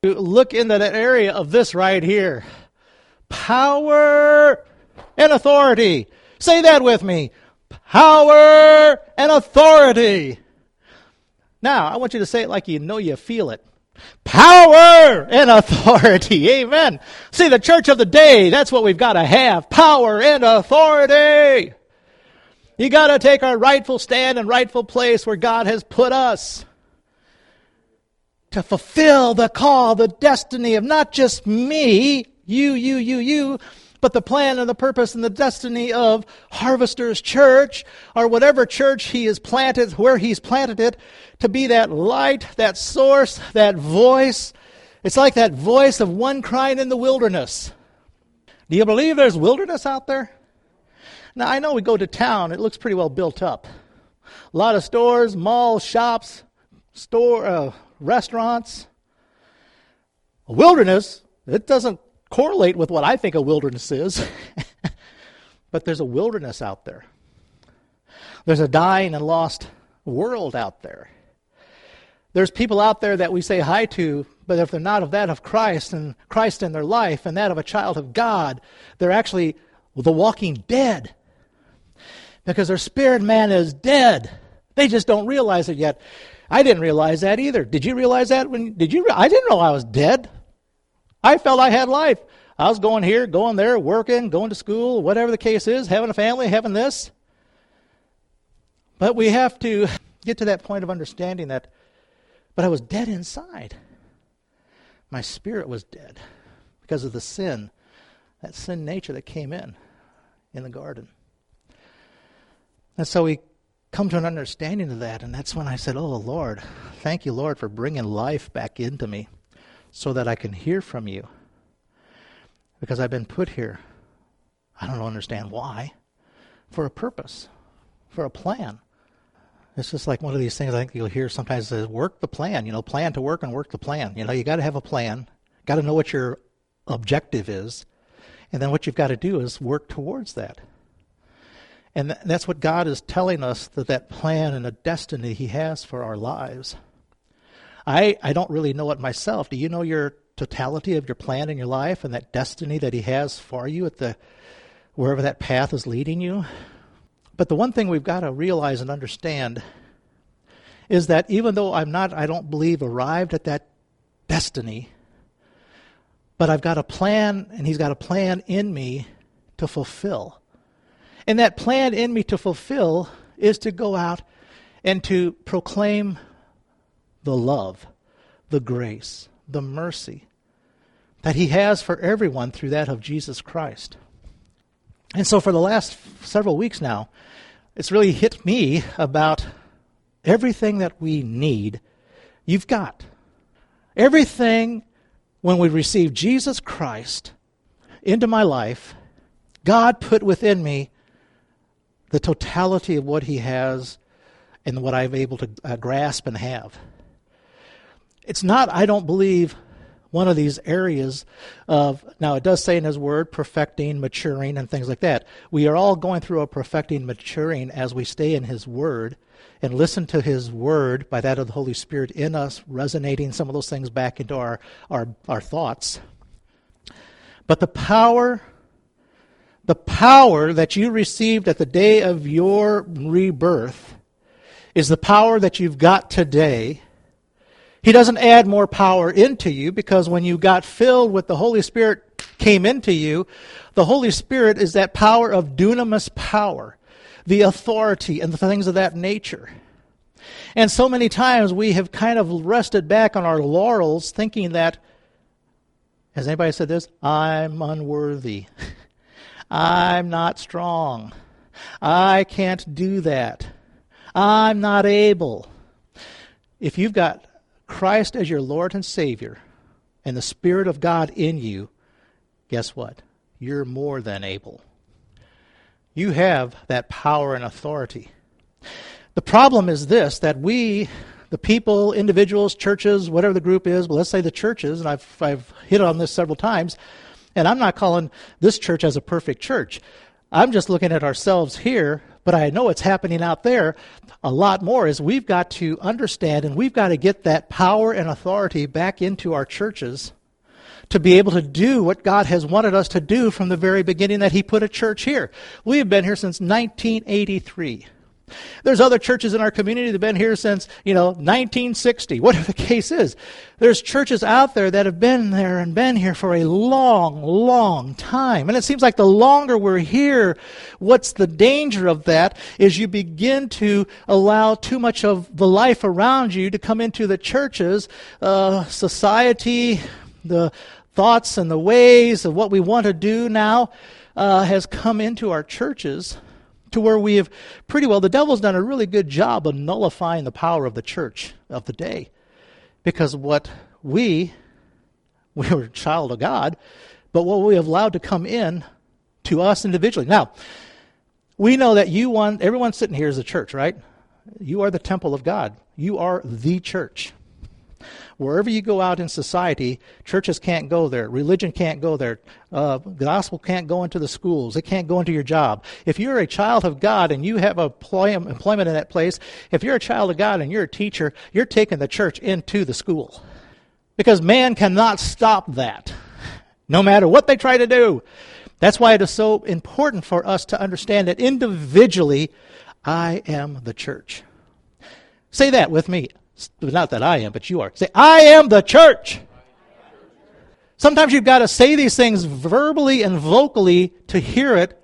look into that area of this right here. Power and authority. Say that with me. Power and authority. Now, I want you to say it like you know you feel it. Power and authority. Amen. See, the church of the day, that's what we've got to have. Power and authority. You got to take our rightful stand and rightful place where God has put us to fulfill the call, the destiny of not just me, you, but the plan and the purpose and the destiny of Harvesters Church, or whatever church He has planted, where He's planted it, to be that light, that source, that voice. It's like that voice of one crying in the wilderness. Do you believe there's wilderness out there? Now, I know we go to town, it looks pretty well built up. A lot of stores, malls, shops, restaurants. A wilderness, it doesn't correlate with what I think a wilderness is. But there's a wilderness out there. There's a dying and lost world out there. There's people out there that we say hi to, but if they're not of that of Christ and Christ in their life and that of a child of God, they're actually the walking dead. Because their spirit man is dead. They just don't realize it yet. I didn't realize that either. Did you realize that? I didn't know I was dead. I felt I had life. I was going here, going there, working, going to school, whatever the case is, having a family, having this. But we have to get to that point of understanding that, but I was dead inside. My spirit was dead because of the sin, that sin nature that came in the garden. And so we come to an understanding of that, and that's when I said, oh, Lord, thank you, Lord, for bringing life back into me so that I can hear from you. Because I've been put here, I don't understand why, for a purpose, for a plan. It's just like one of these things I think you'll hear sometimes says, work the plan, plan to work and work the plan. You got to have a plan, got to know what your objective is, and then what you've got to do is work towards that. And that's what God is telling us, that plan and the destiny He has for our lives. I don't really know it myself. Do you know your totality of your plan in your life and that destiny that He has for you at wherever that path is leading you? But the one thing we've got to realize and understand is that even though I don't believe, arrived at that destiny, but I've got a plan, and He's got a plan in me to fulfill. And that plan in me to fulfill is to go out and to proclaim the love, the grace, the mercy that He has for everyone through that of Jesus Christ. And so for the last several weeks now, it's really hit me about everything that we need, you've got. Everything, when we receive Jesus Christ into my life, God put within me the totality of what He has and what I'm able to grasp and have. It's not, I don't believe, one of these areas of, now it does say in His Word, perfecting, maturing, and things like that. We are all going through a perfecting, maturing as we stay in His Word and listen to His Word by that of the Holy Spirit in us, resonating some of those things back into our thoughts. But the power that you received at the day of your rebirth is the power that you've got today. He doesn't add more power into you, because when you got filled with the Holy Spirit came into you, the Holy Spirit is that power of dunamis power, the authority and the things of that nature. And so many times we have kind of rested back on our laurels thinking that, has anybody said this? I'm unworthy. I'm not strong. I can't do that. I'm not able. If you've got Christ as your Lord and Savior and the Spirit of God in you, guess what? You're more than able. You have that power and authority. The problem is this, that we, the people, individuals, churches, whatever the group is, but let's say the churches, and I've hit on this several times, and I'm not calling this church as a perfect church. I'm just looking at ourselves here, but I know it's happening out there a lot more, is we've got to understand and we've got to get that power and authority back into our churches to be able to do what God has wanted us to do from the very beginning that He put a church here. We have been here since 1983. There's other churches in our community that have been here since, 1960, whatever the case is. There's churches out there that have been there and been here for a long, long time. And it seems like the longer we're here, what's the danger of that is you begin to allow too much of the life around you to come into the churches, society, the thoughts and the ways of what we want to do now has come into our churches to where we have the devil's done a really good job of nullifying the power of the church of the day. Because what we were a child of God, but what we have allowed to come in to us individually. Now, we know that everyone sitting here is a church, right? You are the temple of God. You are the church. Wherever you go out in society, churches can't go there. Religion can't go there. The gospel can't go into the schools. It can't go into your job. If you're a child of God and you have employment in that place, if you're a child of God and you're a teacher, you're taking the church into the school. Because man cannot stop that, no matter what they try to do. That's why it is so important for us to understand that individually, I am the church. Say that with me. Not that I am, but you are. Say, I am the church. Sometimes you've got to say these things verbally and vocally to hear it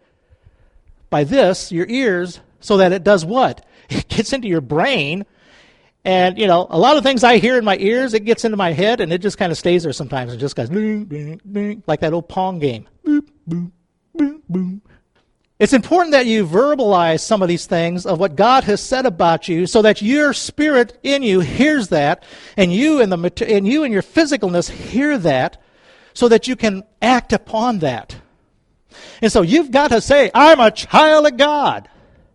by your ears, so that it does what? It gets into your brain. And, a lot of things I hear in my ears, it gets into my head, and it just kind of stays there sometimes. It just goes, ding, ding, ding, like that old Pong game. Boop, boop, boop, boop. It's important that you verbalize some of these things of what God has said about you so that your spirit in you hears that, and you and your physicalness hear that, so that you can act upon that. And so you've got to say, I'm a child of God.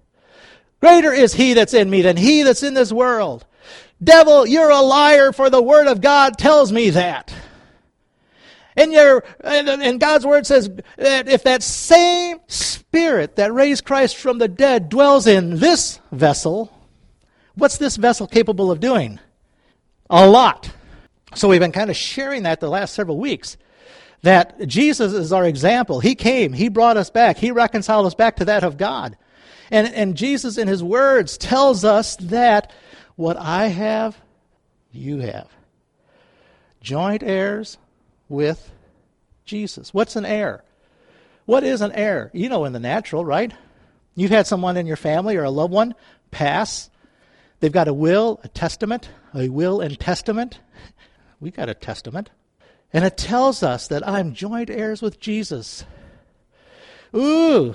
Greater is He that's in me than he that's in this world. Devil, you're a liar, for the Word of God tells me that. And God's Word says that if that same Spirit that raised Christ from the dead dwells in this vessel, what's this vessel capable of doing? A lot. So we've been kind of sharing that the last several weeks, that Jesus is our example. He came, He brought us back, He reconciled us back to that of God. And Jesus in His words tells us that what I have, you have. Joint heirs with Jesus. What's an heir? What is an heir? In the natural, right? You've had someone in your family or a loved one pass. They've got a will, a testament, a will and testament. We got a testament. And it tells us that I'm joint heirs with Jesus. Ooh,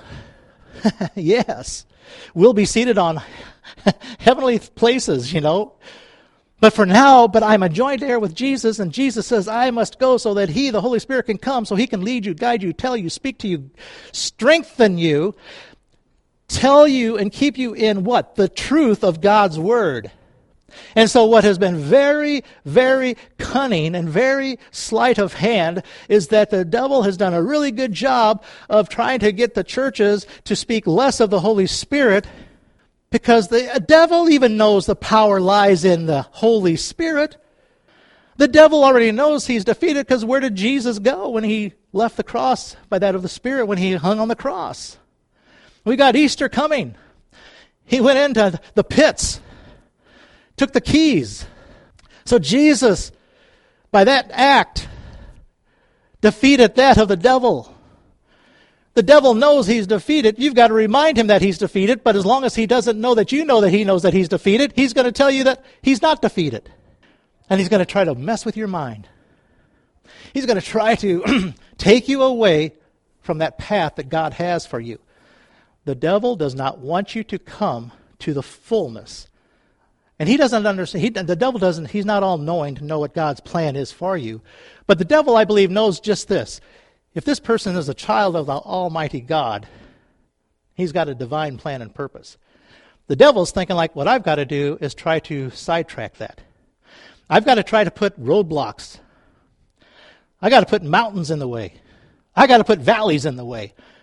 yes. We'll be seated on heavenly places, But for now, I'm a joint heir with Jesus, and Jesus says I must go so that He, the Holy Spirit, can come, so He can lead you, guide you, tell you, speak to you, strengthen you, tell you, and keep you in what? The truth of God's Word. And so what has been very, very cunning and very sleight of hand is that the devil has done a really good job of trying to get the churches to speak less of the Holy Spirit, because the devil even knows the power lies in the Holy Spirit. The devil already knows he's defeated, because where did Jesus go when He left the cross by that of the Spirit, when He hung on the cross? We got Easter coming. He went into the pits, took the keys. So Jesus, by that act, defeated that of the devil. The devil knows he's defeated. You've got to remind him that he's defeated, but as long as he doesn't know that you know that he knows that he's defeated, he's going to tell you that he's not defeated. And he's going to try to mess with your mind. He's going to try to take you away from that path that God has for you. The devil does not want you to come to the fullness. And he doesn't understand. The devil doesn't. He's not all-knowing to know what God's plan is for you. But the devil, I believe, knows just this. If this person is a child of the Almighty God, he's got a divine plan and purpose. The devil's thinking like, what I've got to do is try to sidetrack that. I've got to try to put roadblocks. I got to put mountains in the way. I got to put valleys in the way.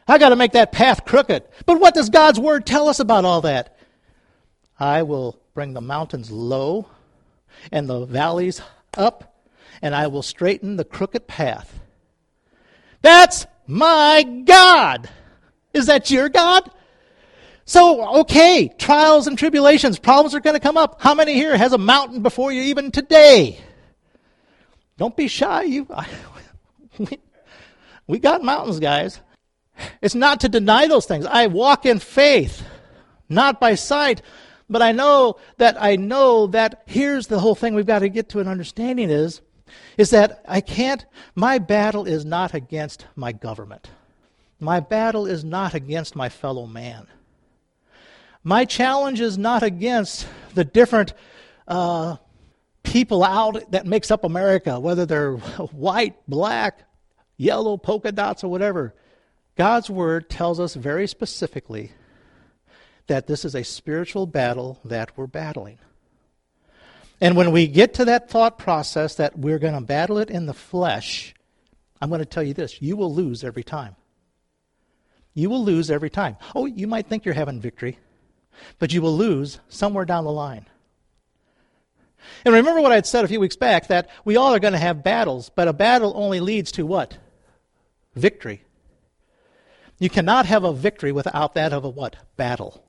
I got to make that path crooked. But what does God's word tell us about all that? I will bring the mountains low and the valleys up, and I will straighten the crooked path. That's my God. Is that your God? So, okay, trials and tribulations, problems are going to come up. How many here has a mountain before you even today? Don't be shy. We got mountains, guys. It's not to deny those things. I walk in faith, not by sight. But I know that here's the whole thing we've got to get to an understanding is that my battle is not against my government. My battle is not against my fellow man. My challenge is not against the different people out that makes up America, whether they're white, black, yellow, polka dots, or whatever. God's word tells us very specifically that this is a spiritual battle that we're battling. And when we get to that thought process that we're going to battle it in the flesh, I'm going to tell you this, you will lose every time. You will lose every time. Oh, you might think you're having victory, but you will lose somewhere down the line. And remember what I had said a few weeks back, that we all are going to have battles, but a battle only leads to what? Victory. You cannot have a victory without that of a what? Battle.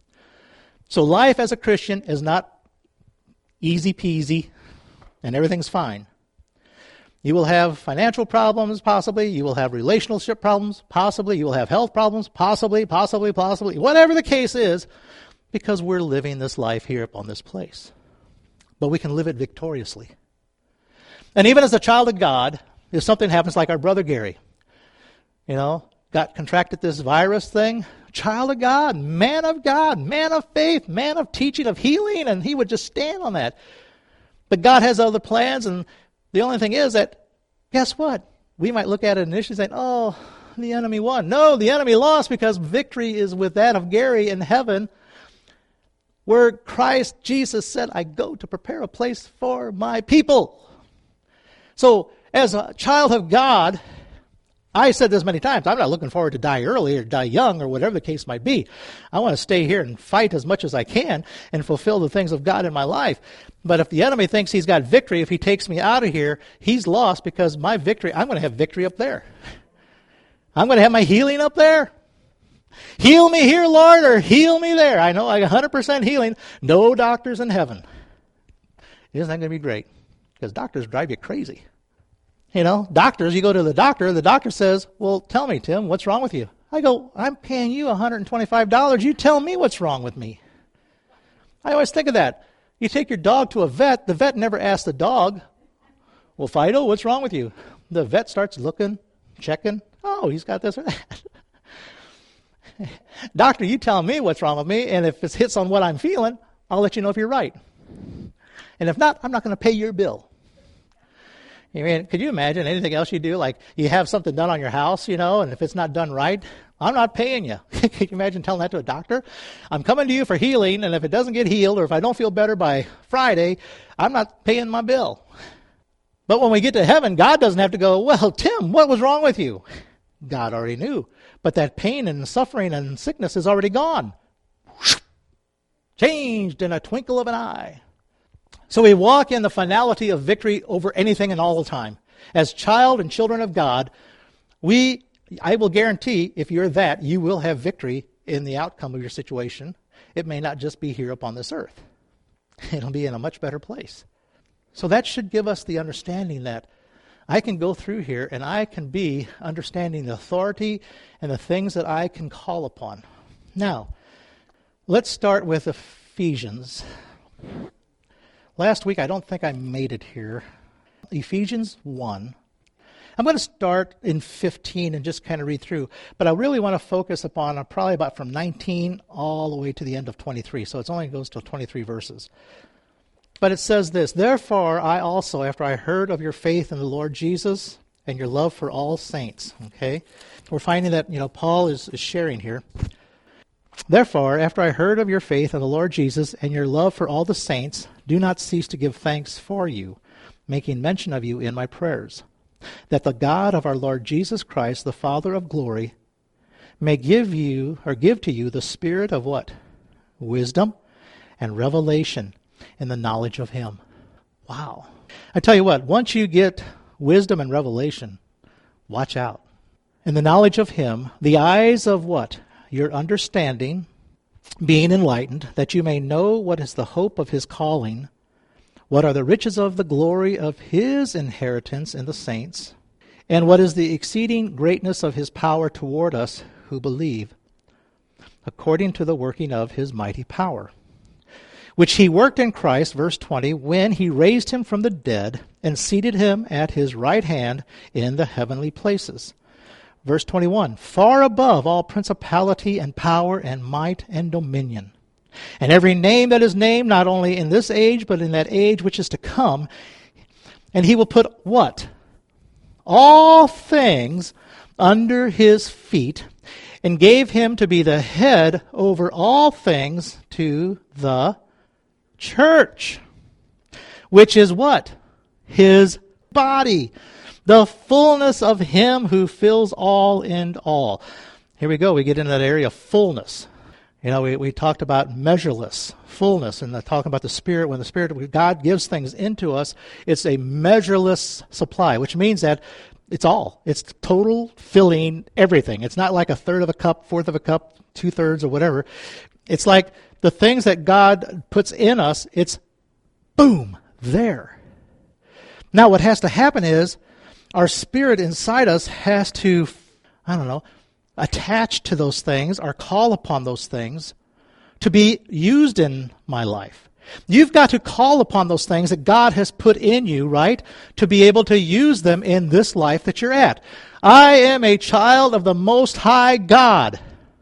So life as a Christian is not easy peasy and everything's fine. You will have financial problems, possibly. You will have relationship problems, possibly. You will have health problems, possibly. Whatever the case is, because we're living this life here upon this place. But we can live it victoriously. And even as a child of God, if something happens like our brother Gary, got contracted this virus thing, child of God, man of faith, man of teaching, of healing, and he would just stand on that. But God has other plans, and the only thing is that, guess what? We might look at it initially saying, oh, the enemy won. No, the enemy lost, because victory is with that of Gary in heaven, where Christ Jesus said, I go to prepare a place for my people. So, as a child of God, I said this many times, I'm not looking forward to die early or die young or whatever the case might be. I want to stay here and fight as much as I can and fulfill the things of God in my life. But if the enemy thinks he's got victory, if he takes me out of here, he's lost, because my victory, I'm going to have victory up there. I'm going to have my healing up there. Heal me here, Lord, or heal me there. I know I got 100% healing. No doctors in heaven. Isn't that going to be great? Because doctors drive you crazy. Doctors, you go to the doctor says, well, tell me, Tim, what's wrong with you? I go, I'm paying you $125. You tell me what's wrong with me. I always think of that. You take your dog to a vet, the vet never asks the dog, well, Fido, what's wrong with you? The vet starts looking, checking. Oh, he's got this or that. Doctor, you tell me what's wrong with me, and if it hits on what I'm feeling, I'll let you know if you're right. And if not, I'm not going to pay your bill. I mean, could you imagine anything else you do? Like you have something done on your house, and if it's not done right, I'm not paying you. Could you imagine telling that to a doctor? I'm coming to you for healing, and if it doesn't get healed or if I don't feel better by Friday, I'm not paying my bill. But when we get to heaven, God doesn't have to go, well, Tim, what was wrong with you? God already knew. But that pain and suffering and sickness is already gone. Changed in a twinkle of an eye. So we walk in the finality of victory over anything and all the time. As child and children of God, I will guarantee, if you're that, you will have victory in the outcome of your situation. It may not just be here upon this earth. It'll be in a much better place. So that should give us the understanding that I can go through here and I can be understanding the authority and the things that I can call upon. Now, let's start with Ephesians. Last week, I don't think I made it here. Ephesians 1. I'm going to start in 15 and just kind of read through, but I really want to focus upon probably about from 19 all the way to the end of 23, so it only goes to 23 verses. But it says this, therefore I also, after I heard of your faith in the Lord Jesus and your love for all saints, okay? We're finding that, Paul is sharing here. Therefore, after I heard of your faith in the Lord Jesus and your love for all the saints, do not cease to give thanks for you, making mention of you in my prayers, that the God of our Lord Jesus Christ, the Father of glory, may give to you the spirit of what? Wisdom and revelation in the knowledge of him. Wow. I tell you what, once you get wisdom and revelation, watch out. In the knowledge of him, the eyes of what? Your understanding being enlightened, that you may know what is the hope of his calling, what are the riches of the glory of his inheritance in the saints, and what is the exceeding greatness of his power toward us who believe, according to the working of his mighty power, which he worked in Christ, verse 20, when he raised him from the dead and seated him at his right hand in the heavenly places. Verse 21, far above all principality and power and might and dominion, and every name that is named, not only in this age, but in that age which is to come. And he will put what? All things under his feet, and gave him to be the head over all things to the church, which is what? His body, the fullness of him who fills all in all. Here we go. We get into that area of fullness. You know, we talked about measureless fullness, and talking about the Spirit. When the Spirit of God gives things into us, it's a measureless supply, which means that it's all. It's total filling everything. It's not like a third of a cup, fourth of a cup, two-thirds, or whatever. It's like the things that God puts in us, it's boom, there. Now what has to happen is our spirit inside us has to, attach to those things or call upon those things to be used in my life. You've got to call upon those things that God has put in you, right, to be able to use them in this life that you're at. I am a child of the Most High God.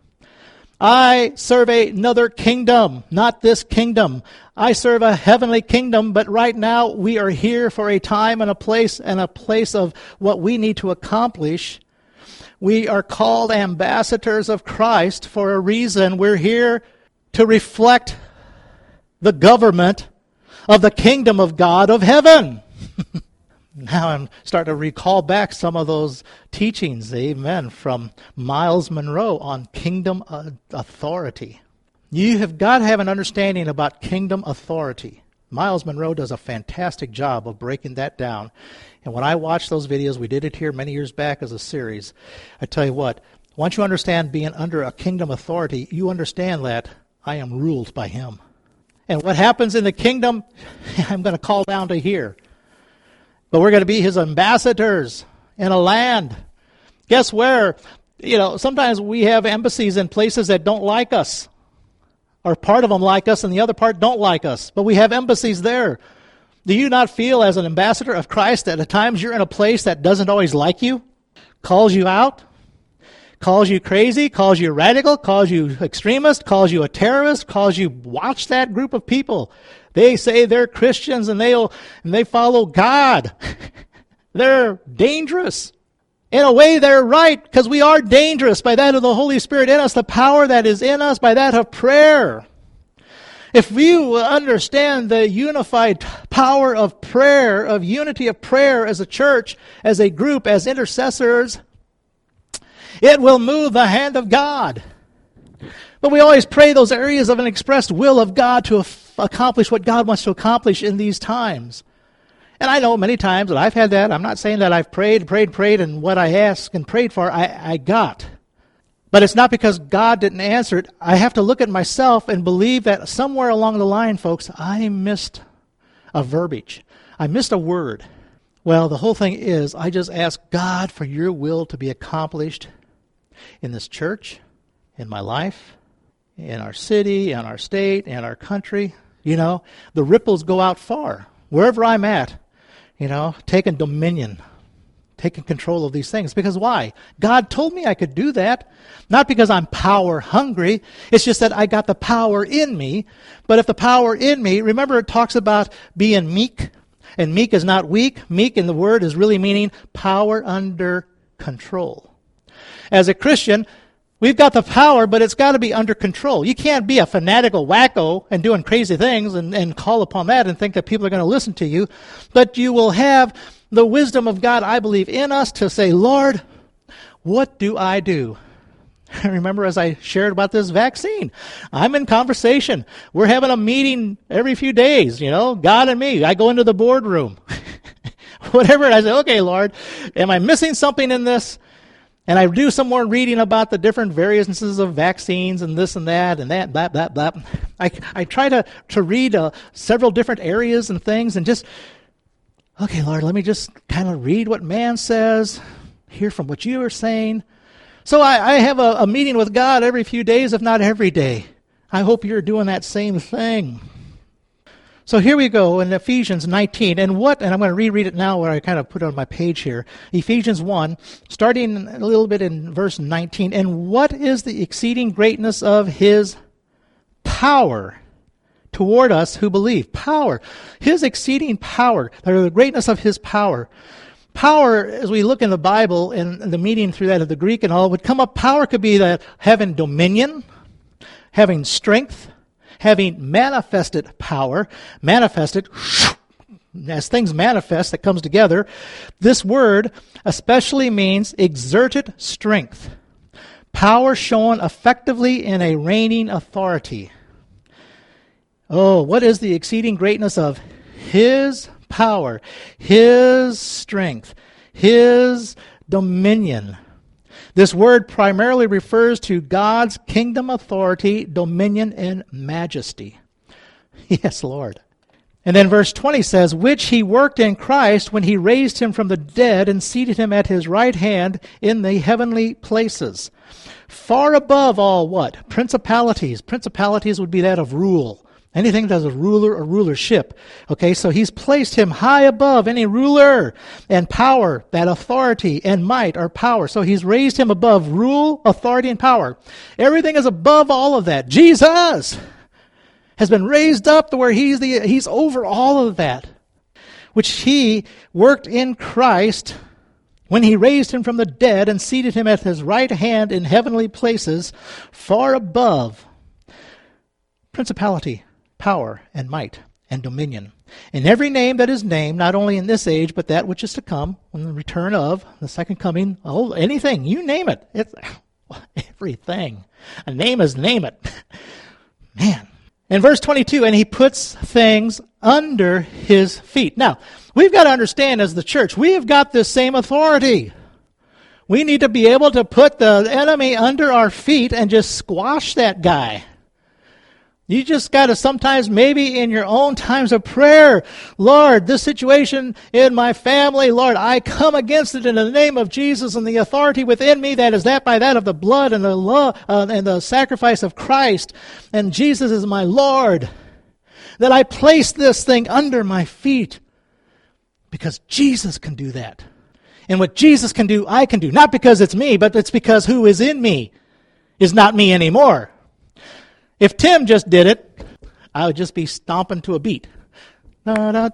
I serve another kingdom, not this kingdom. I serve a heavenly kingdom, but right now we are here for a time and a place of what we need to accomplish. We are called ambassadors of Christ for a reason. We're here to reflect the government of the kingdom of God of heaven. Now I'm starting to recall back some of those teachings, amen, from Miles Monroe on kingdom authority. You have got to have an understanding about kingdom authority. Miles Monroe does a fantastic job of breaking that down. And when I watch those videos, we did it here many years back as a series, I tell you what, once you understand being under a kingdom authority, you understand that I am ruled by him. And what happens in the kingdom, I'm going to call down to here. But we're going to be his ambassadors in a land. Guess where? Sometimes we have embassies in places that don't like us. Or part of them like us and the other part don't like us. But we have embassies there. Do you not feel as an ambassador of Christ that at times you're in a place that doesn't always like you? Calls you out? Calls you crazy? Calls you radical? Calls you extremist? Calls you a terrorist? Calls you watch that group of people. They say they're Christians and they follow God. They're dangerous. In a way, they're right, because we are dangerous by that of the Holy Spirit in us, the power that is in us by that of prayer. If you understand the unified power of prayer, of unity of prayer as a church, as a group, as intercessors, it will move the hand of God. But we always pray those areas of an expressed will of God to accomplish what God wants to accomplish in these times. And I know many times that I've had that. I'm not saying that I've prayed, and what I asked and prayed for, I got. But it's not because God didn't answer it. I have to look at myself and believe that somewhere along the line, folks, I missed a verbiage. I missed a word. Well, the whole thing is, I just ask God for your will to be accomplished in this church, in my life, in our city, in our state, in our country. The ripples go out far. Wherever I'm at, taking dominion, taking control of these things. Because why? God told me I could do that. Not because I'm power hungry. It's just that I got the power in me. But if the power in me, remember it talks about being meek. And meek is not weak. Meek in the word is really meaning power under control. As a Christian, we've got the power, but it's got to be under control. You can't be a fanatical wacko and doing crazy things and call upon that and think that people are going to listen to you. But you will have the wisdom of God, I believe, in us to say, Lord, what do I do? Remember, as I shared about this vaccine, I'm in conversation. We're having a meeting every few days, God and me. I go into the boardroom. Whatever. I say, okay, Lord, am I missing something in this? And I do some more reading about the different variances of vaccines and this and that, blah, blah, blah. I try to read several different areas and things and just, okay, Lord, let me just kind of read what man says, hear from what you are saying. So I have a meeting with God every few days, if not every day. I hope you're doing that same thing. So here we go in Ephesians 19. And I'm going to reread it now where I kind of put it on my page here. Ephesians 1, starting a little bit in verse 19. And what is the exceeding greatness of his power toward us who believe? Power. His exceeding power, or the greatness of his power. Power, as we look in the Bible and the meaning through that of the Greek and all, would come up. Power could be that having dominion, having strength, having manifested power, manifested, as things manifest, that comes together. This word especially means exerted strength. Power shown effectively in a reigning authority. Oh, what is the exceeding greatness of his power, his strength, his dominion? This word primarily refers to God's kingdom authority, dominion, and majesty. Yes, Lord. And then verse 20 says, which he worked in Christ when he raised him from the dead and seated him at his right hand in the heavenly places. Far above all what? Principalities. Principalities would be that of rule. Anything that has a ruler or rulership. Okay, so he's placed him high above any ruler and power, that authority and might or power. So he's raised him above rule, authority, and power. Everything is above all of that. Jesus has been raised up to where he's over all of that, which he worked in Christ when he raised him from the dead and seated him at his right hand in heavenly places, far above principality, power, and might, and dominion. In every name that is named, not only in this age, but that which is to come, when the return of, the second coming, anything, you name it. It's everything. A name is name it. Man. In verse 22, and he puts things under his feet. Now, we've got to understand as the church, we have got this same authority. We need to be able to put the enemy under our feet and just squash that guy. You just got to sometimes, maybe in your own times of prayer, Lord, this situation in my family, Lord, I come against it in the name of Jesus and the authority within me that is that by that of the blood and the love and the sacrifice of Christ. And Jesus is my Lord. That I place this thing under my feet because Jesus can do that. And what Jesus can do, I can do. Not because it's me, but it's because who is in me is not me anymore. If Tim just did it, I would just be stomping to a beat. No.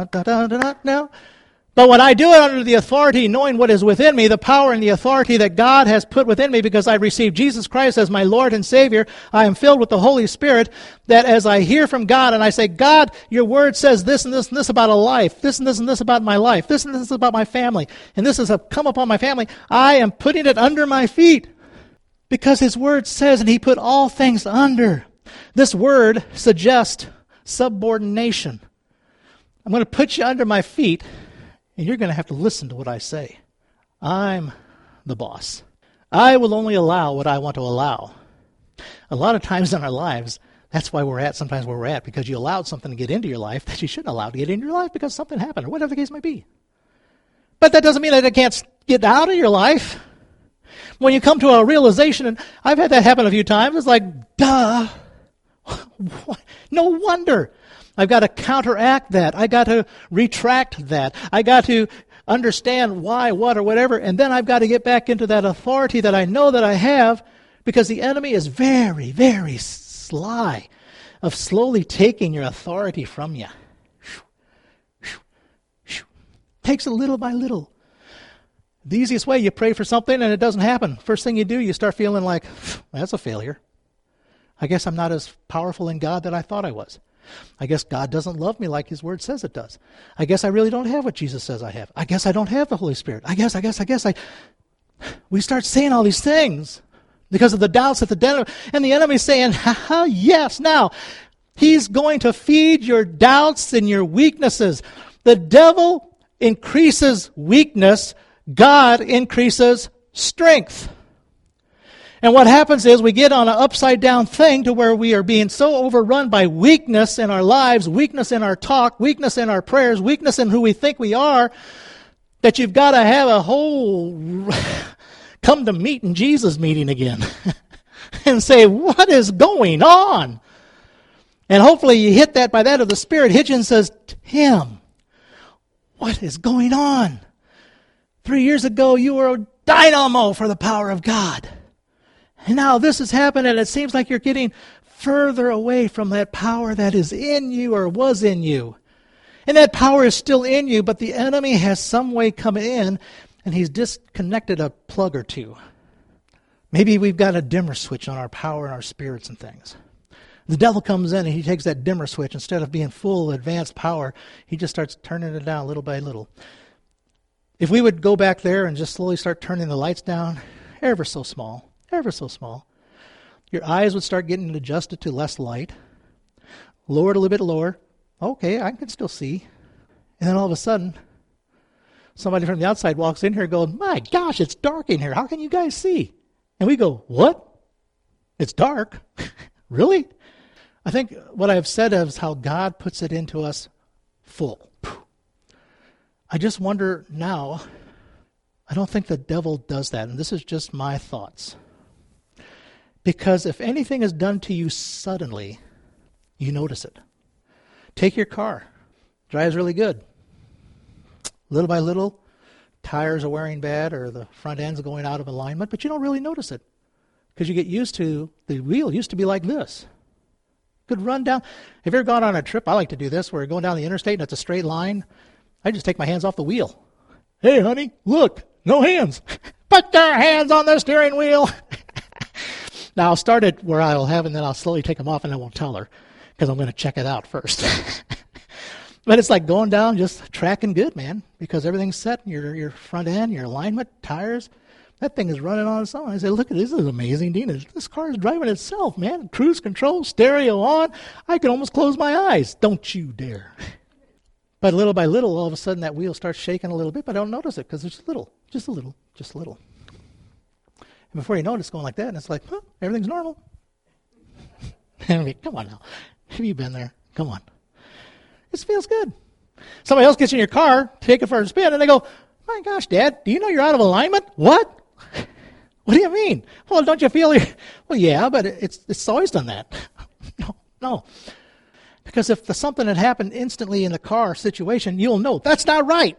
But when I do it under the authority, knowing what is within me, the power and the authority that God has put within me because I received Jesus Christ as my Lord and Savior, I am filled with the Holy Spirit, that as I hear from God and I say, God, your word says this and this and this about a life, this and this and this about my life, this and this about my family, and this has come upon my family, I am putting it under my feet. Because his word says, and he put all things under. This word suggests subordination. I'm going to put you under my feet, and you're going to have to listen to what I say. I'm the boss. I will only allow what I want to allow. A lot of times in our lives, that's why we're at sometimes where we're at, because you allowed something to get into your life that you shouldn't allow to get into your life because something happened, or whatever the case might be. But that doesn't mean that it can't get out of your life. When you come to a realization, and I've had that happen a few times, it's like, duh. No wonder. I've got to counteract that. I got to retract that. I got to understand why, what, or whatever, and then I've got to get back into that authority that I know that I have, because the enemy is very, very sly of slowly taking your authority from you. Takes it little by little. The easiest way, you pray for something and it doesn't happen. First thing you do, you start feeling like, that's a failure. I guess I'm not as powerful in God that I thought I was. I guess God doesn't love me like his word says it does. I guess I really don't have what Jesus says I have. I guess I don't have the Holy Spirit. I guess. We start saying all these things Because of the doubts that and the enemy's saying, yes, now, he's going to feed your doubts and your weaknesses. The devil increases weakness. God increases strength. And what happens is we get on an upside down thing to where we are being so overrun by weakness in our lives, weakness in our talk, weakness in our prayers, weakness in who we think we are, that you've got to have a whole come to meet in Jesus meeting again and say, what is going on? And hopefully you hit that by that of the Spirit hits you and says, Tim, what is going on? 3 years ago you were a dynamo for the power of God. And now this has happened, and it seems like you're getting further away from that power that is in you or was in you. And that power is still in you, but the enemy has some way come in, and he's disconnected a plug or two. Maybe we've got a dimmer switch on our power and our spirits and things. The devil comes in, and he takes that dimmer switch. Instead of being full advanced power, he just starts turning it down little by little. If we would go back there and just slowly start turning the lights down, ever so small, your eyes would start getting adjusted to less light. Lower it a little bit lower. Okay, I can still see. And then all of a sudden, somebody from the outside walks in here going, my gosh, it's dark in here. How can you guys see? And we go, what? It's dark? Really? I think what I've said is how God puts it into us full. I just wonder now, I don't think the devil does that, and this is just my thoughts. Because if anything is done to you suddenly, you notice it. Take your car. Drives really good. Little by little, tires are wearing bad or the front end's going out of alignment, but you don't really notice it. Because you get used to, the wheel used to be like this. Could run down. Have you ever gone on a trip? I like to do this, where you're going down the interstate and it's a straight line. I just take my hands off the wheel. Hey, honey, look, no hands. Put your hands on the steering wheel. Now, I'll start it where I'll have, and then I'll slowly take them off, and I won't tell her because I'm going to check it out first. But it's like going down, just tracking good, man, because everything's set. Your front end, your alignment, tires, that thing is running on its own. I say, look, this is amazing, Dina. This car is driving itself, man. Cruise control, stereo on. I can almost close my eyes. Don't you dare. But little by little, all of a sudden, that wheel starts shaking a little bit, but I don't notice it because it's just a little. And before you know it, it's going like that, and it's like, everything's normal. I mean, come on now. Have you been there? Come on. It feels good. Somebody else gets in your car, take it for a spin, and they go, my gosh, Dad, do you know you're out of alignment? What? What do you mean? Well, don't you feel well, yeah, but it's always done that. No. Because if something had happened instantly in the car situation, you'll know that's not right.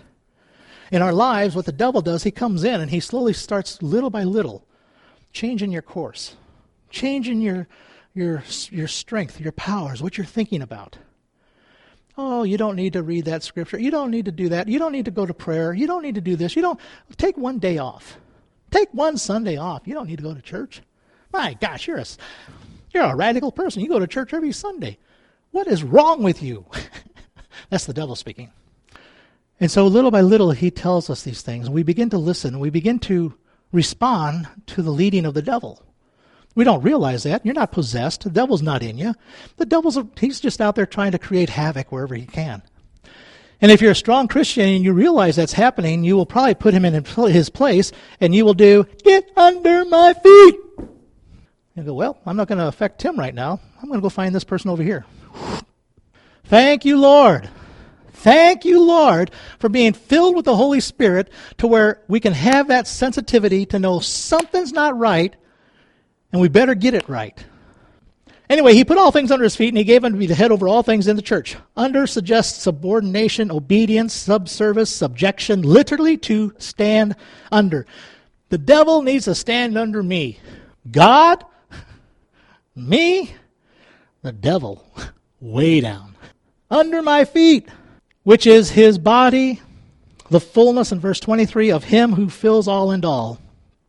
In our lives, what the devil does, he comes in and he slowly starts little by little changing your course, changing your strength, your powers, what you're thinking about. Oh, you don't need to read that scripture. You don't need to do that. You don't need to go to prayer. You don't need to do this. You don't take one day off. Take one Sunday off. You don't need to go to church. My gosh, you're a radical person. You go to church every Sunday. What is wrong with you? That's the devil speaking. And so little by little, he tells us these things. And we begin to listen. We begin to respond to the leading of the devil. We don't realize that. You're not possessed. The devil's not in you. He's just out there trying to create havoc wherever he can. And if you're a strong Christian and you realize that's happening, you will probably put him in his place, and you will do, get under my feet. You go, well, I'm not going to affect Tim right now. I'm going to go find this person over here. Thank you, Lord. Thank you, Lord, for being filled with the Holy Spirit to where we can have that sensitivity to know something's not right, and we better get it right. Anyway, he put all things under his feet, and he gave him to be the head over all things in the church. Under suggests subordination, obedience, subservice, subjection, literally to stand under. The devil needs to stand under me. God, me, the devil, way down. Under my feet, which is his body, the fullness, in verse 23, of him who fills all and all.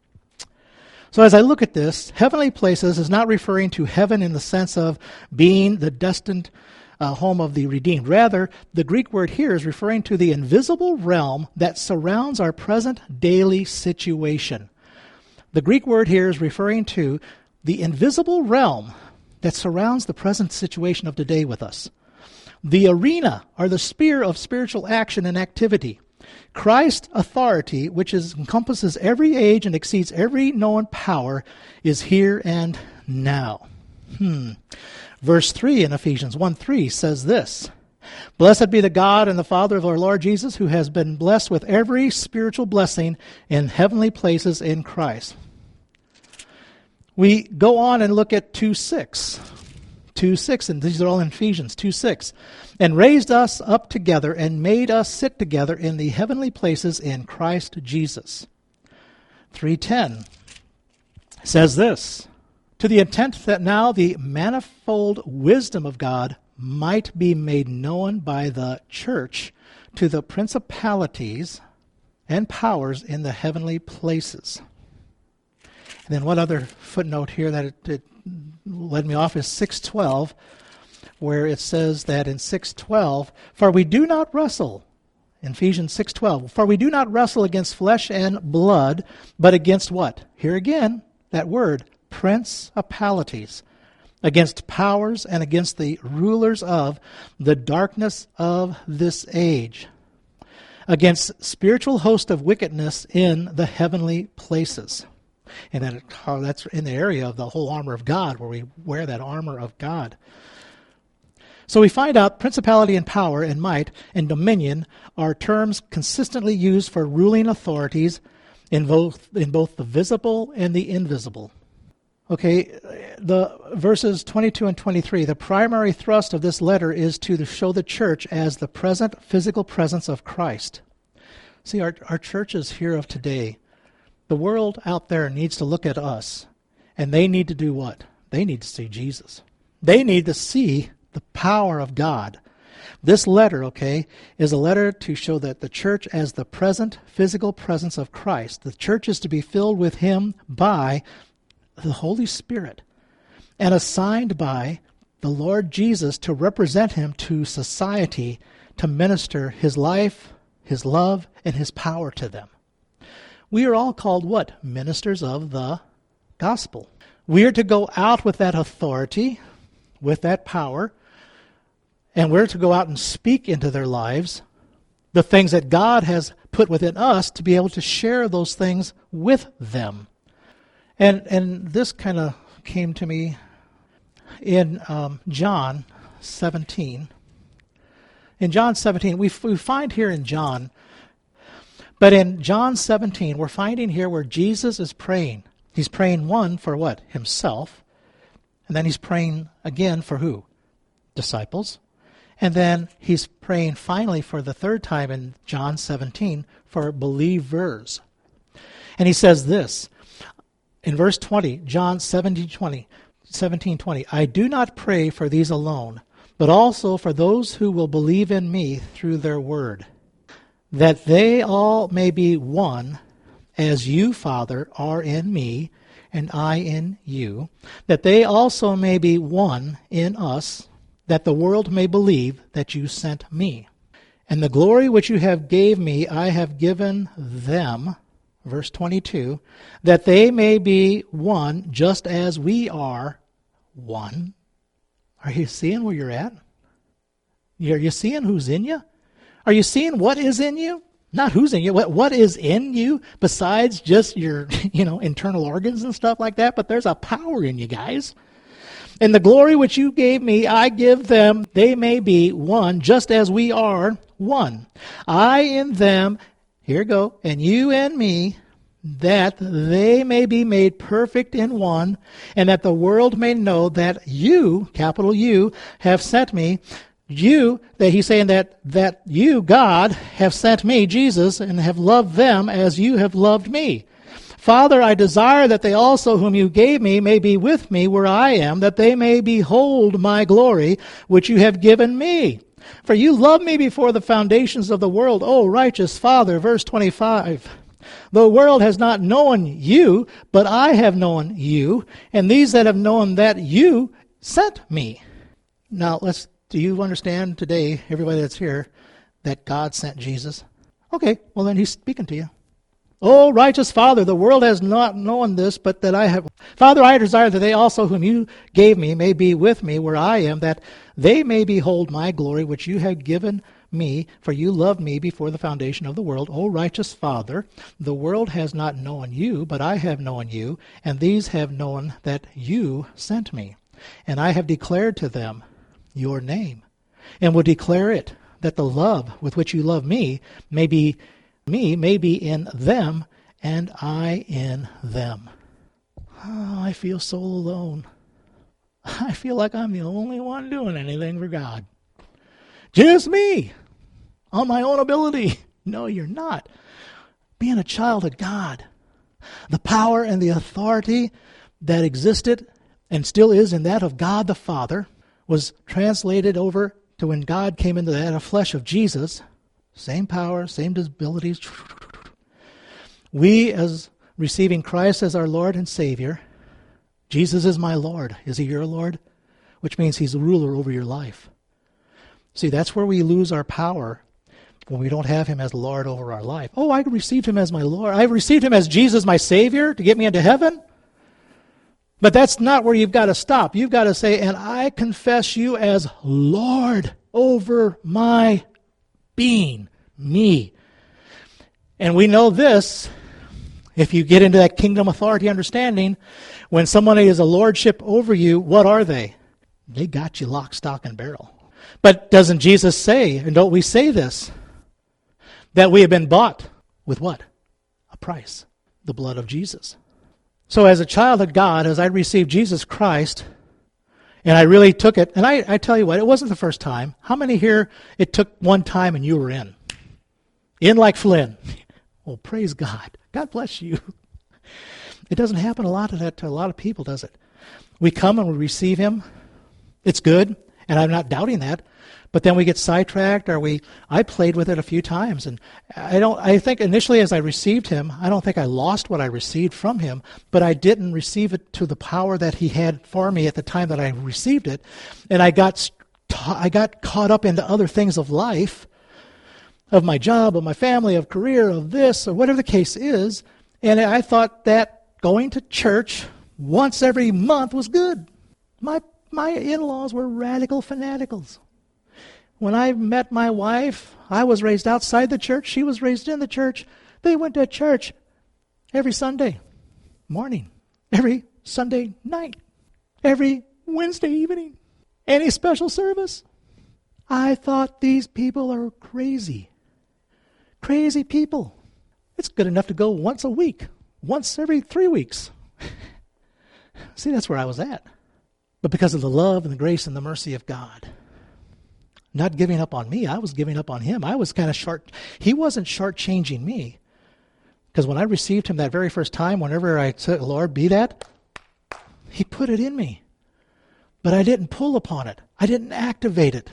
So as I look at this, heavenly places is not referring to heaven in the sense of being the destined home of the redeemed. Rather, the Greek word here is referring to the invisible realm that surrounds our present daily situation. The Greek word here is referring to the invisible realm that surrounds the present situation of today with us. The arena, or the sphere of spiritual action and activity. Christ's authority, which encompasses every age and exceeds every known power, is here and now. Verse 3 in Ephesians 1:3 says this, "Blessed be the God and the Father of our Lord Jesus, who has been blessed with every spiritual blessing in heavenly places in Christ." We go on and look at 2:6. 2:6, and these are all in Ephesians 2:6. "And raised us up together and made us sit together in the heavenly places in Christ Jesus." 3:10 says this, "To the intent that now the manifold wisdom of God might be made known by the church to the principalities and powers in the heavenly places." And then one other footnote here that it led me off is 6:12, where it says that in 6:12, "For we do not wrestle," in Ephesians 6:12, "For we do not wrestle against flesh and blood, but against" what? Here again, that word, "principalities, against powers and against the rulers of the darkness of this age, against spiritual hosts of wickedness in the heavenly places." And that's in the area of the whole armor of God, where we wear that armor of God. So we find out principality and power and might and dominion are terms consistently used for ruling authorities in both the visible and the invisible. Okay, the verses 22 and 23, the primary thrust of this letter is to show the church as the present physical presence of Christ. See, our churches here of today, the world out there needs to look at us, and they need to do what? They need to see Jesus. They need to see the power of God. This letter, okay, is a letter to show that the church as the present physical presence of Christ. The church is to be filled with Him by the Holy Spirit and assigned by the Lord Jesus to represent Him to society, to minister His life, His love, and His power to them. We are all called what? Ministers of the gospel. We are to go out with that authority, with that power, and we're to go out and speak into their lives the things that God has put within us to be able to share those things with them. And this kind of came to me in John 17. In John 17, we find here in John, but in John 17, we're finding here where Jesus is praying. He's praying, one, for what? Himself. And then he's praying again for who? Disciples. And then he's praying finally for the third time in John 17 for believers. And he says this, in verse 20, John 17:20, "I do not pray for these alone, but also for those who will believe in me through their word, that they all may be one, as you, Father, are in me, and I in you, that they also may be one in us, that the world may believe that you sent me. And the glory which you have gave me I have given them," verse 22, "that they may be one, just as we are one." Are you seeing where you're at? Are you seeing who's in you? Are you seeing what is in you? Not who's in you, what is in you besides just your, internal organs and stuff like that, but there's a power in you guys. "And the glory which you gave me, I give them, they may be one, just as we are one. I in them," here you go, "and you and me, that they may be made perfect in one, and that the world may know that you," capital U, "have sent me." You, that he's saying that you, God, have sent me, Jesus, and have loved them as you have loved me. "Father, I desire that they also whom you gave me may be with me where I am, that they may behold my glory, which you have given me. For you loved me before the foundations of the world, O righteous Father." Verse 25. "The world has not known you, but I have known you, and these that have known that you sent me." Now, do you understand today, everybody that's here, that God sent Jesus? Okay, well then He's speaking to you. O righteous Father, the world has not known this, but that I have. Father, I desire that they also whom you gave me may be with me where I am, that they may behold my glory which you have given me, for you loved me before the foundation of the world. O righteous Father, the world has not known you, but I have known you, and these have known that you sent me. And I have declared to them your name, and will declare it, that the love with which you love me may be in them, and I in them. Oh, I feel so alone. I feel like I'm the only one doing anything for God. Just me, on my own ability. No, you're not. Being a child of God, the power and the authority that existed and still is in that of God the Father was translated over to when God came into that flesh of Jesus. Same power, same abilities. We, as receiving Christ as our Lord and Savior, Jesus is my Lord. Is he your Lord? Which means he's the ruler over your life. See, that's where we lose our power, when we don't have him as Lord over our life. Oh, I received him as my Lord. I received him as Jesus, my Savior, to get me into heaven. But that's not where you've got to stop. You've got to say, and I confess you as Lord over my being, me. And we know this, if you get into that kingdom authority understanding, when somebody is a lordship over you, what are they? They got you lock, stock, and barrel. But doesn't Jesus say, and don't we say this, that we have been bought with what? A price, the blood of Jesus. So as a child of God, as I received Jesus Christ, and I really took it, and I tell you what, it wasn't the first time. How many here, it took one time and you were in? In like Flynn. Well, praise God. God bless you. It doesn't happen a lot of that to a lot of people, does it? We come and we receive him. It's good, and I'm not doubting that. But then we get sidetracked, I played with it a few times, and I think initially as I received him, I don't think I lost what I received from him, but I didn't receive it to the power that he had for me at the time that I received it, and I got caught up into other things of life, of my job, of my family, of career, of this, or whatever the case is, and I thought that going to church once every month was good. My in-laws were radical fanaticals. When I met my wife, I was raised outside the church. She was raised in the church. They went to church every Sunday morning, every Sunday night, every Wednesday evening, any special service. I thought these people are crazy. Crazy people. It's good enough to go once a week, once every 3 weeks. See, that's where I was at. But because of the love and the grace and the mercy of God, not giving up on me, I was giving up on him. I was kind of short. He wasn't shortchanging me. Because when I received him that very first time, whenever I said, Lord, be that, he put it in me. But I didn't pull upon it. I didn't activate it.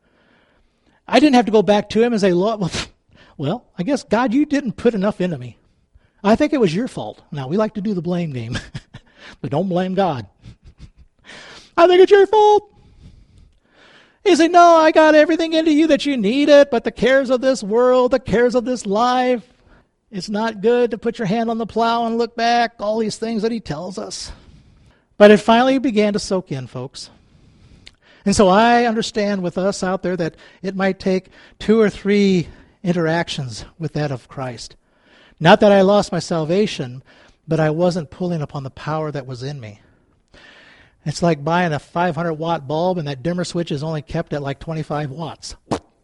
I didn't have to go back to him and say, Lord, well, I guess, God, you didn't put enough into me. I think it was your fault. Now, we like to do the blame game. But don't blame God. I think it's your fault. He said, no, I got everything into you that you needed, but the cares of this world, the cares of this life, it's not good to put your hand on the plow and look back, all these things that he tells us. But it finally began to soak in, folks. And so I understand with us out there that it might take 2 or 3 interactions with that of Christ. Not that I lost my salvation, but I wasn't pulling upon the power that was in me. It's like buying a 500-watt bulb and that dimmer switch is only kept at like 25 watts.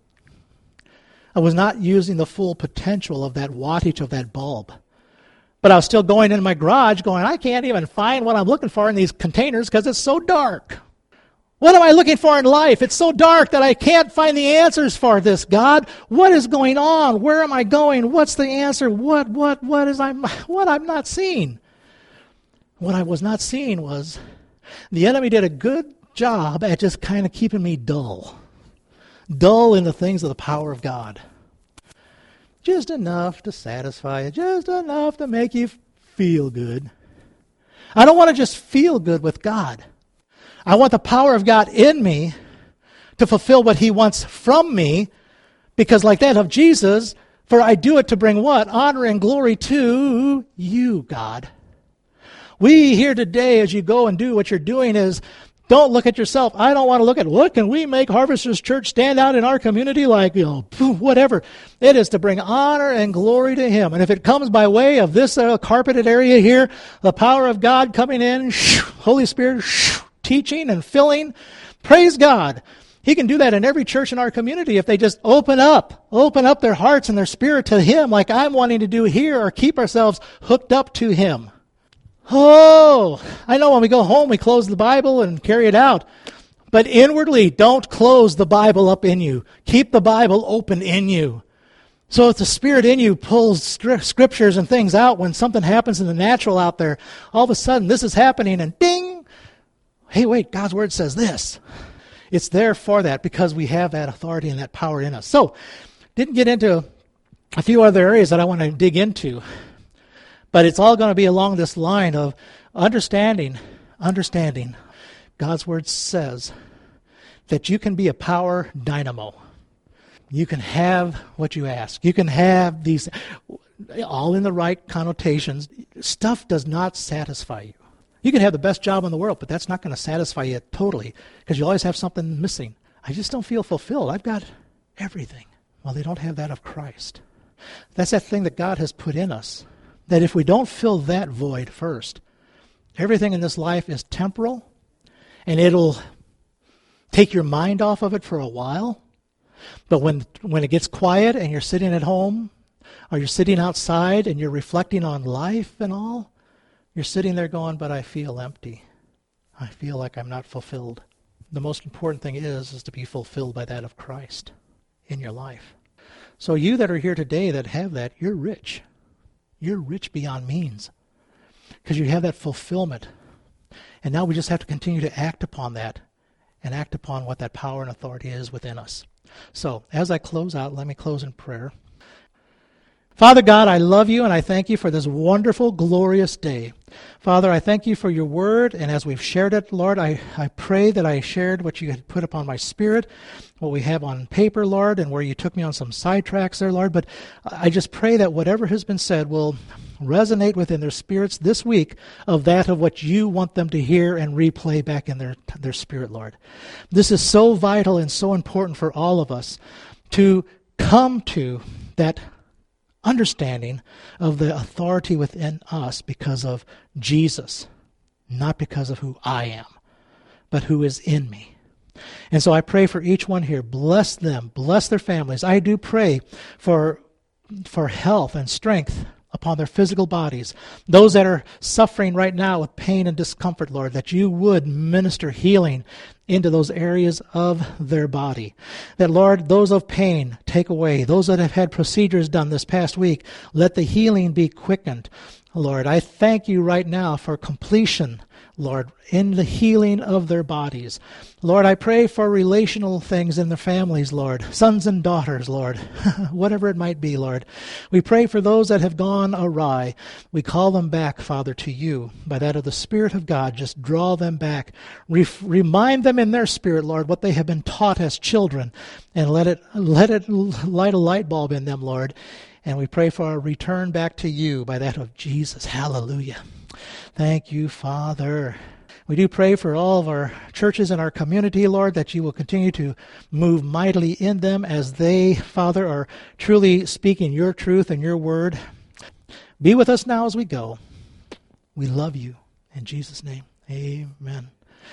I was not using the full potential of that wattage of that bulb. But I was still going in my garage going, I can't even find what I'm looking for in these containers because it's so dark. What am I looking for in life? It's so dark that I can't find the answers for this, God. What is going on? Where am I going? What's the answer? What I'm not seeing? What I was not seeing was the enemy did a good job at just kind of keeping me dull in the things of the power of God. Just enough to satisfy you, just enough to make you feel good. I don't want to just feel good with God. I want the power of God in me to fulfill what he wants from me, because like that of Jesus, For I do it to bring what? Honor and glory to you, God. We here today, as you go and do what you're doing, is don't look at yourself. I don't want to look at what can we make Harvesters Church stand out in our community like, whatever. It is to bring honor and glory to Him. And if it comes by way of this carpeted area here, the power of God coming in, Holy Spirit teaching and filling, praise God. He can do that in every church in our community if they just open up their hearts and their spirit to Him like I'm wanting to do here, or keep ourselves hooked up to Him. Oh, I know when we go home we close the Bible and carry it out. But inwardly, don't close the Bible up in you. Keep the Bible open in you. So if the Spirit in you pulls scriptures and things out when something happens in the natural out there, all of a sudden this is happening and ding! Hey, wait, God's Word says this. It's there for that because we have that authority and that power in us. So, didn't get into a few other areas that I want to dig into. But it's all going to be along this line of understanding. God's Word says that you can be a power dynamo. You can have what you ask. You can have these, all in the right connotations. Stuff does not satisfy you. You can have the best job in the world, but that's not going to satisfy you totally because you always have something missing. I just don't feel fulfilled. I've got everything. Well, they don't have that of Christ. That's that thing that God has put in us. That if we don't fill that void first, everything in this life is temporal, and it'll take your mind off of it for a while. But when it gets quiet and you're sitting at home, or you're sitting outside and you're reflecting on life and all, you're sitting there going, but I feel empty. I feel like I'm not fulfilled. The most important thing is to be fulfilled by that of Christ in your life. So you that are here today that have that, you're rich. You're rich beyond means because you have that fulfillment. And now we just have to continue to act upon that and act upon what that power and authority is within us. So as I close out, let me close in prayer. Father God, I love you and I thank you for this wonderful, glorious day. Father, I thank you for your word, and as we've shared it, Lord, I pray that I shared what you had put upon my spirit, what we have on paper, Lord, and where you took me on some sidetracks there, Lord. But I just pray that whatever has been said will resonate within their spirits this week of that of what you want them to hear and replay back in their spirit, Lord. This is so vital and so important for all of us to come to that understanding of the authority within us because of Jesus, not because of who I am, but who is in me. And so I pray for each one here. Bless them. Bless their families. I do pray for health and strength upon their physical bodies. Those that are suffering right now with pain and discomfort, Lord, that you would minister healing into those areas of their body. That, Lord, those of pain, take away. Those that have had procedures done this past week, let the healing be quickened. Lord, I thank you right now for completion, Lord, in the healing of their bodies. Lord, I pray for relational things in their families, Lord, sons and daughters, Lord, whatever it might be, Lord. We pray for those that have gone awry. We call them back, Father, to you. By that of the Spirit of God, just draw them back. Remind them in their spirit, Lord, what they have been taught as children, and let it light a light bulb in them, Lord. And we pray for a return back to you by that of Jesus. Hallelujah. Thank you, Father. We do pray for all of our churches in our community, Lord, that you will continue to move mightily in them as they, Father, are truly speaking your truth and your word. Be with us now as we go. We love you. In Jesus' name, amen.